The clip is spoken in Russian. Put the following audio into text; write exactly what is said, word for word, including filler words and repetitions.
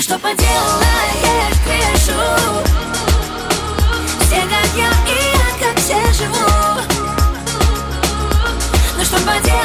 что поделаешь, грешу. Все как я, и я как все живу. Ну что поделаешь.